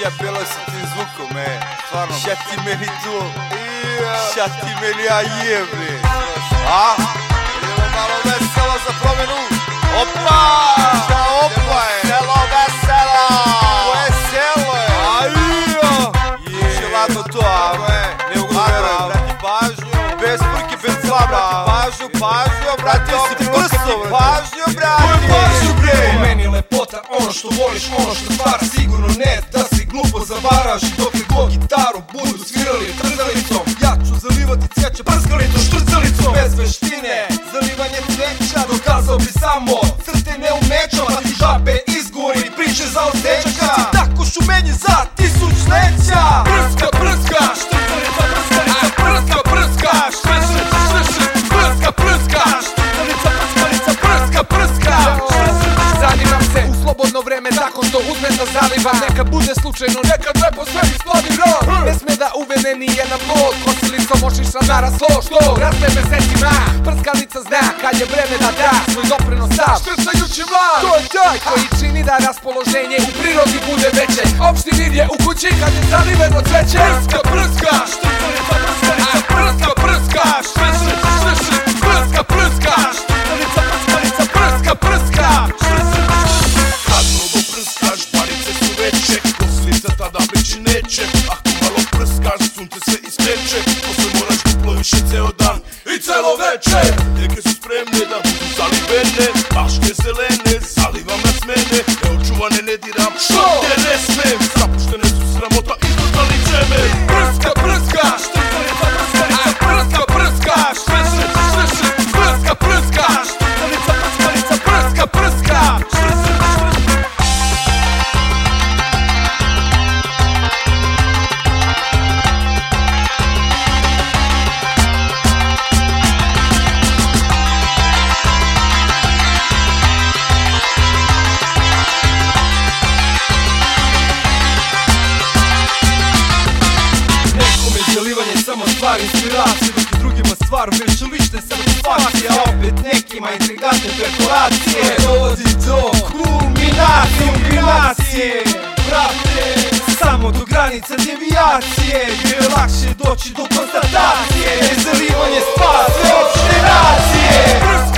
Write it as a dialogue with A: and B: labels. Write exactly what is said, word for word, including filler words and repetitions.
A: Šta bilo sa tim zvukom, e? Stvarno, šta ti meni tu? Šta ti meni ja je, bre? A? Idemo malo veselo za promenu. Opa! Šta opa je? Veselo, veselo! Veselo je! Ajo! Še ladno to, a? Ne mogu da verujem, brati pažnju. Bez frke, bez slaba. Pažnju, pažnju, brati si prso, pažnju, brati. Koje pažnju, bre?
B: U meni lepota, ono što voliš, ono što stvara. Sigurno ne da si glupo zavaraš. Dok li god gitaru budu svirali trzalicom, ja ću zalivati cveće prskalitom, štrcalicom. Bez veštine, zalivanje cveća dokazao bi samo crtene u mečama. Ti žabe izgori, priče za osjećaka. Ti tako šumenje za tisuć leća. Prska, prska, štrcalica, prskalica. Prska, prska, štršt, štršt. Prska, prska, štrcalica, prskalica. Prska, prska, zalivam se u slobodno vreme, tako što uzmem da zalivam. Neka bude slučajno, nekad lepo sve isplavi rok. Ne sme da uvene nijedan plod, kosilicom ošiša naraslo. Što raste mesecima, prskalica zna kad je vreme da da svoj doprinos sav štrcajući mlad. To je taj koji čini da raspoloženje u prirodi bude veće. Opšti mir je u kući kad je zaliveno cveće. Prska, prska, štrcalica, prskalica. Prska, prska, štršt, štršt. Prska, prska, štrcalica, prskalica. Prska, prska, štršt.
C: Kad mnogo prskaš, parice su veće, kosilica tada veći neće. Ako malo prskaš, sunce se ispeče, posle moraš duplo više ceo dan i celo veče. Neke su spremne da budu zalivene, baške zelene, zalivam nas mene. Neočuvane ne diram, što te ne smem. Zapuštene su sramota i totalni čemer.
B: Prska, prska, štrcalica, prskalica. Prska, prska, štršt, štršt. Prska, prska, štrcalica, prskalica. Prska, prska, štršt. Zalivanje samo stvar inspiracije, dok i drugima stvar već lične satisfakcije. A opet nekima intrigantne perforacije dovodi do kulminacije, kulminacije. Brate, samo do granica devijacije, jer je lakše doći do konstatacije. Zalivanje spase opšte nacije.